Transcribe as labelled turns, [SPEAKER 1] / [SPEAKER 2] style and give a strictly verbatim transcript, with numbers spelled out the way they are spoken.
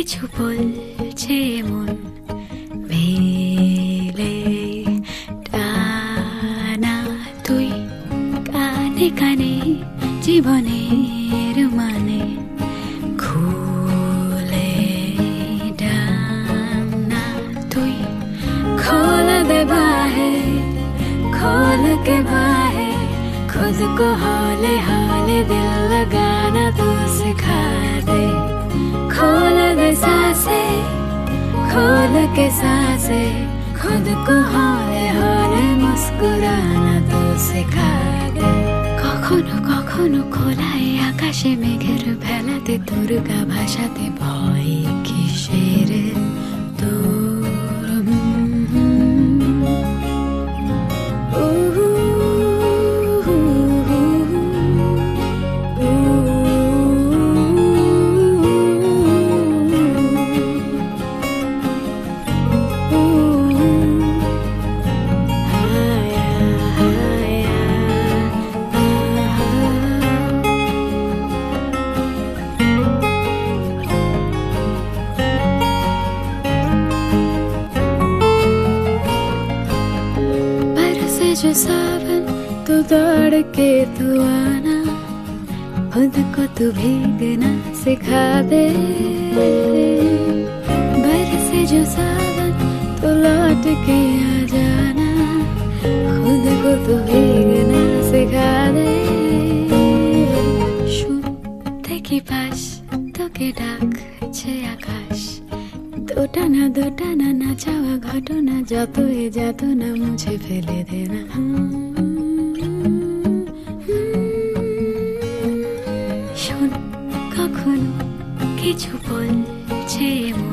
[SPEAKER 1] কিছু বলছে মন মেলে টানা তুই কানে কানে জীবনের মানে খুলে ডানা তুই खोल दे बाहें खोल के बाहें खुद को हौले हौले दिल लगाना तू सिखा दे खोल दे सांसें खोल के सांसें खुद को हौले हौले मुस्कुराना तू सिखा दे কখনো কখনো খোলায় আকাশে মেঘের ভেলাতে তোর গা ভাষাতে ভয় কিসের তোর जो सावन तो दौड़ के तू आना खुद को तू भीगना सिखा दे बरसे जो सावन तो लौट के आ जाना खुद को तू भीगना सिखा दे শুনতে কি পাস তোকে ডাকছে আকাশ দোটানা দোটানা না চাওয়া ঘটনা যতই যাত না মুছে ফেলে দে না শোন কখনো কিছু বলছে